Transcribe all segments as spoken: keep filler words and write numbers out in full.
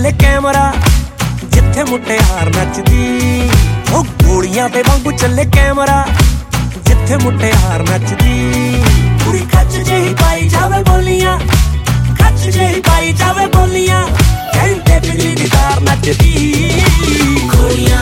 ਚੱਲੇ ਕੈਮਰਾ ਜਿੱਥੇ ਮੁਟਿਆਰ ਨੱਚਦੀ। ਉਹ ਗੋਲੀਆਂ ਦੇ ਵਾਂਗੂ ਚੱਲੇ ਕੈਮਰਾ ਜਿੱਥੇ ਮੁਟਿਆਰ ਨੱਚਦੀ। ਕੁੜੀ ਖੱਚ ਜਿਹੀ ਪਾਈ ਜਾਵੇ ਬੋਲੀਆਂ, ਖੱਚ ਜਿਹੀ ਪਾਈ ਜਾਵੇ ਬੋਲੀਆਂ, ਕਹਿੰਦੇ ਬਿਜਲੀ ਦੀ ਤਾਰ ਨੱਚਦੀ। ਗੋਲੀਆਂ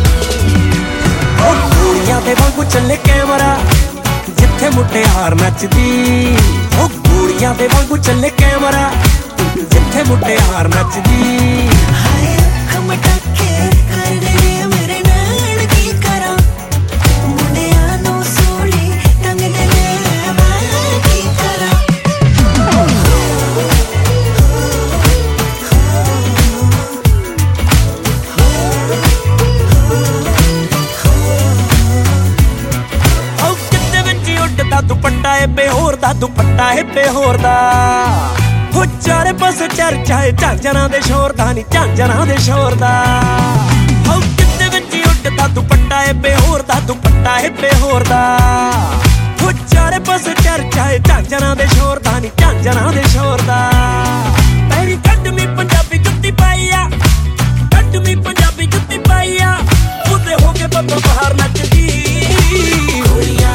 ਉਹ ਗੋਲੀਆਂ ਦੇ ਵਾਂਗੂ ਚੱਲੇ ਕੈਮਰਾ ਜਿੱਥੇ ਮੁਟਿਆਰ ਨੱਚਦੀ। ਉਹ ਗੋਲੀਆਂ ਦੇ ਵਾਂਗੂ ਚੱਲੇ ਕੈਮਰਾ ਜਿੱਥੇ ਮੁਟਿਆਰ ਨੱਚਦੀ। ਹਾਏ ਅੱਖ ਮਟਕੇ ਕਰਦੇ ਮੇਰੇ ਨਾਲ ਕੀ ਕਰਾਂ, ਮੁੰਡਿਆਂ ਨੂੰ ਸੂਲੀ ਟੰਗਦੇ ਨੇ ਮੈਂ ਕੀ ਕਰਾਂ। ਉਹ ਕਿਤੇ ਵਿੱਚ ਉੱਡਦਾ ਦੁਪੱਟਾ ਏ ਬੇਹੋਰ ਦਾ, ਦੁਪੱਟਾ ਏ ਬੇਹੋਰ ਦਾ। ਹੋ ਚਾਰੇ ਪਾਸੇ ਚਰਚਾ ਏ ਝਾਂਜਰਾਂ ਦੇ ਸ਼ੋਰ ਦਾ, ਨੀ ਝਾਂਜਰਾਂ ਦੇ ਸ਼ੋਰ ਦਾ। ਹੋ ਕਿਤੇ ਵਿੱਚ ਉੱਡਦਾ ਦੁਪੱਟਾ ਏ ਬੇਹੋਰ ਦਾ, ਦੁਪੱਟਾ ਏ ਬੇਹੋਰ ਦਾ। ਹੋ ਚਾਰੇ ਪਾਸੇ ਚਰਚਾ ਏ ਝਾਂਜਰਾਂ ਦੇ ਸ਼ੋਰ ਦਾ, ਨੀ ਝਾਂਜਰਾਂ ਦੇ ਸ਼ੋਰ ਦਾ। ਪੈਰੀ ਕੱਢਵੀਂ ਪੰਜਾਬੀ ਜੁੱਤੀ ਪਾਈ ਆ, ਕੱਢਵੀਂ ਪੰਜਾਬੀ ਜੁੱਤੀ ਪਾਈ ਆ, ਉਹਦੇ ਹੋ ਕੇ ਬੱਬਰ ਬਾਹਰ ਨੱਚਦੀ। ਗੋਲੀਆਂ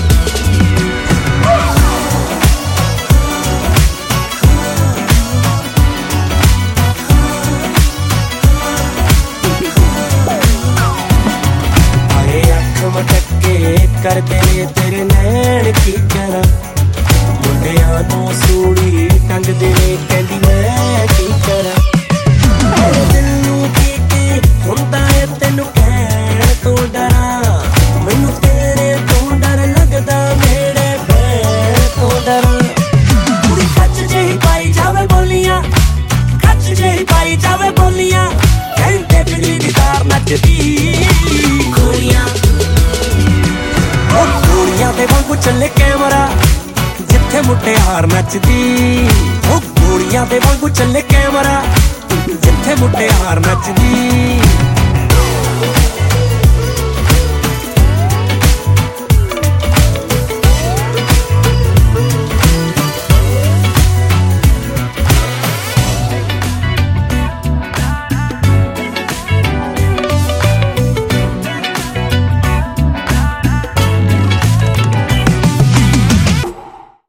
ਮਟਕੇ ਕਰਦੇ ਨੇ ਤੇਰੇ ਨੈਣ ਕੀ ਕਰਾਂ, ਮੁੰਡਿਆਂ ਨੂੰ ਸੂਲੀ ਟੰਗਦੇ ਨੇ ਕਹਿੰਦੀ ਮੈਂ ਕੀ ਕਰਾਂ। ਮੇਰੇ ਦਿਲ ਨੂੰ ਕੀ ਕੀ ਹੁੰਦਾ ਏ ਤੈਨੂੰ ਕਹਿਣ ਤੋਂ ਡਰਾਂ, ਮੈਨੂੰ ਤੇਰੇ ਤੋਂ ਡਰ ਲੱਗਦਾ ਮੇਰੇ ਭੈਣ ਤੋਂ ਡਰਾਂ। ਕੁੜੀ ਖੱਚ ਜਿਹੀ ਪਾਈ ਜਾਵੇ ਬੋਲੀਆਂ, ਖੱਚ ਜਿਹੀ ਪਾਈ ਜਾਵੇ ਬੋਲੀਆਂ, ਕਹਿੰਦੇ ਬਿਜਲੀ ਦੀ ਤਾਰ ਨੱਚਦੀ। ਗੋਲੀਆਂ ਉਹ ਗੋਲੀਆਂ ਦੇ ਵਾਂਗੂ ਚੱਲੇ ਕੈਮਰਾ ਜਿੱਥੇ ਮੁਟਿਆਰ ਨੱਚਦੀ। ਉਹ ਗੋਲੀਆਂ ਦੇ ਵਾਂਗੂ ਚੱਲੇ ਕੈਮਰਾ ਜਿੱਥੇ ਮੁਟਿਆਰ ਨੱਚਦੀ।